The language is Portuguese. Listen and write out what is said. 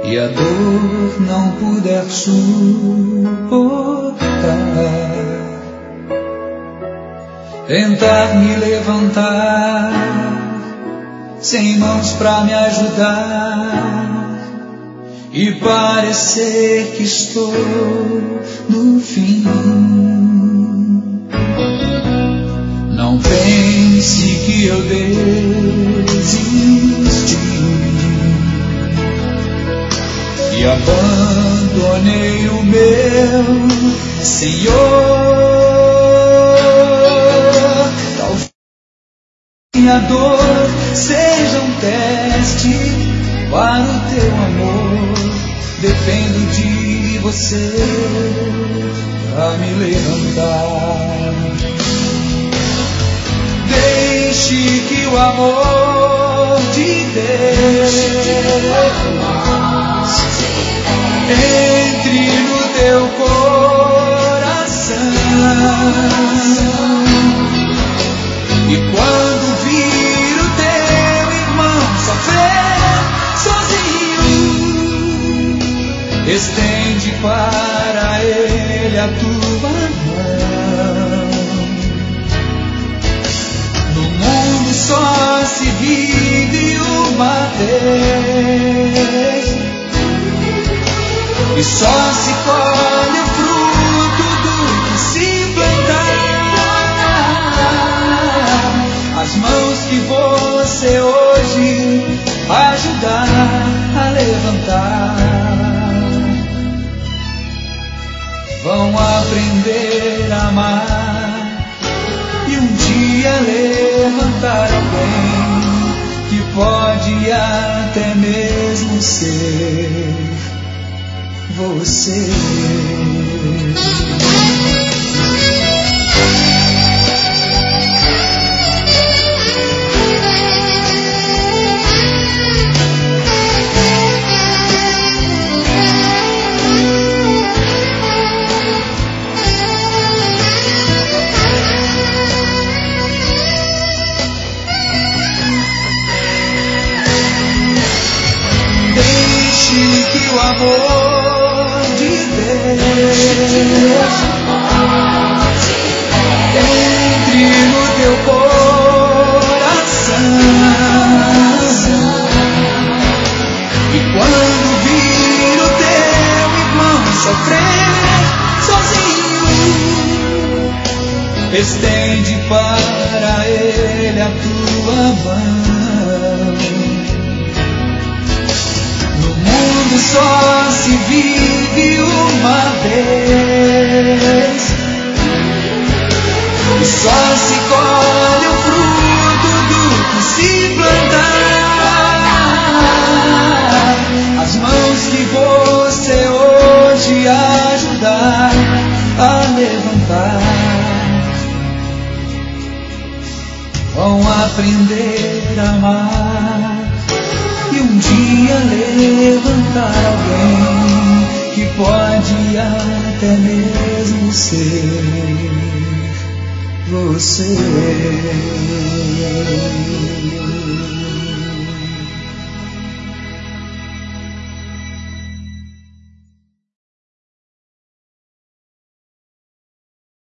e a dor não puder suportar, tentar me levantar sem mãos pra me ajudar e parecer que estou no fim. Não pense que eu desisti e abandonei o meu Senhor. Talvez minha dor seja um teste para o teu amor. Dependo de você pra me levantar. Deixe que o amor de Deus entre no teu coração. E quando vir o teu irmão sofrer sozinho, estende para ele a tua mão. No mundo só se vive uma vez e só se colhe o fruto do que se plantar. As mãos que você hoje ajudar a levantar vão aprender a amar e um dia levantar alguém que pode até mesmo ser você. Deixe que o amor de Deus entre no teu coração. E quando vir o teu irmão sofrer sozinho, estende para ele a tua mão. Só se vive uma vez e só se colhe o fruto do que se plantar. As mãos que você hoje ajudar a levantar vão aprender a amar e um dia levantar alguém que pode até mesmo ser você.